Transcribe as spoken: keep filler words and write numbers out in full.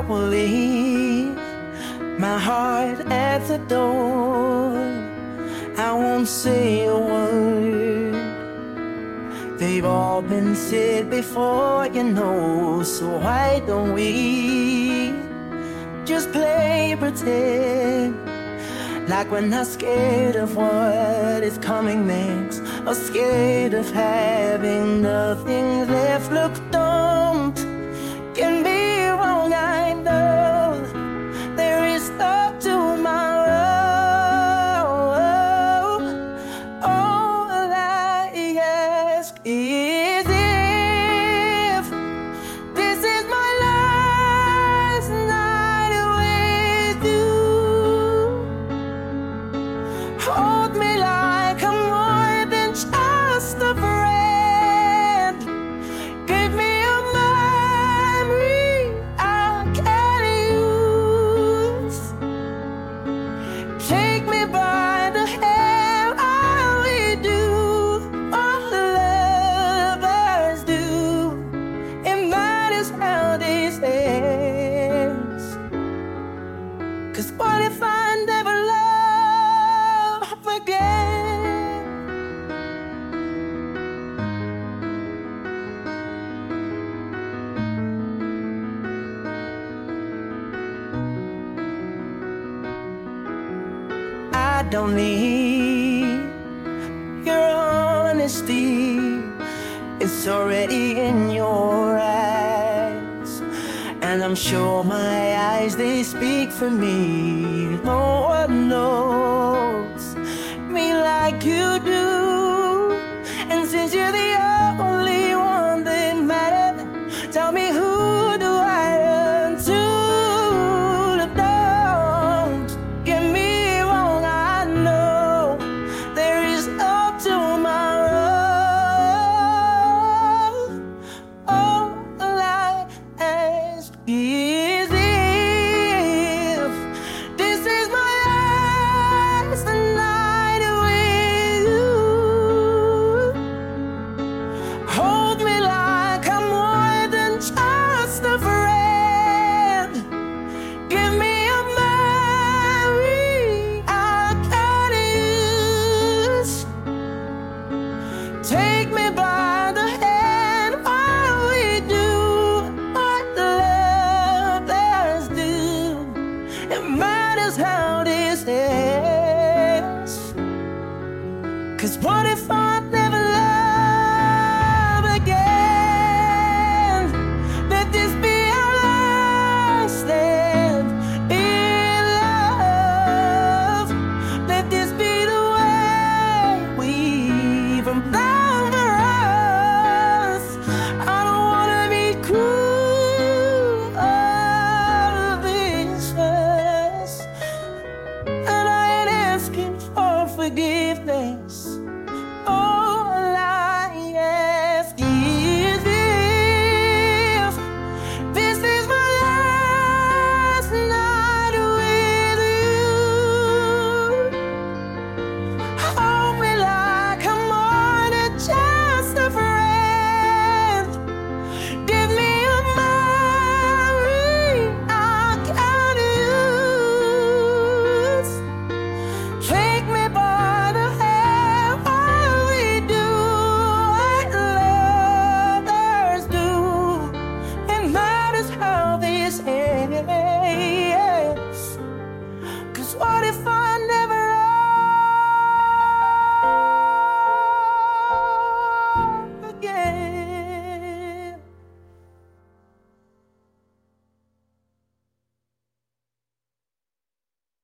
will leave my heart at the door. I won't say a word. They've all been said before, you know. So why don't we just play pretend, like we're not scared of what is coming next, or scared of having nothing left. Look, don't get me wrong, I know there is no tomorrow. All I ask is if this is my last night with you, hold me like I'm more than just a friend. Give me a memory I can use. Take me by the hand, I will do all lovers do. It matters how this ends. 'Cause what if I never love again? I don't need your honesty, it's already in your eyes. And I'm sure my eyes, they speak for me. No one knows me like you do. And since you're the only one that matters, tell me, who do I run to? Don't get me wrong, I know there is no tomorrow. All I ask is if this is my last night with you, hold me like I'm more than just a friend. Give me a memory I can use. Take me by the hand while we do what lovers do. It matters how this ends. 'Cause what if I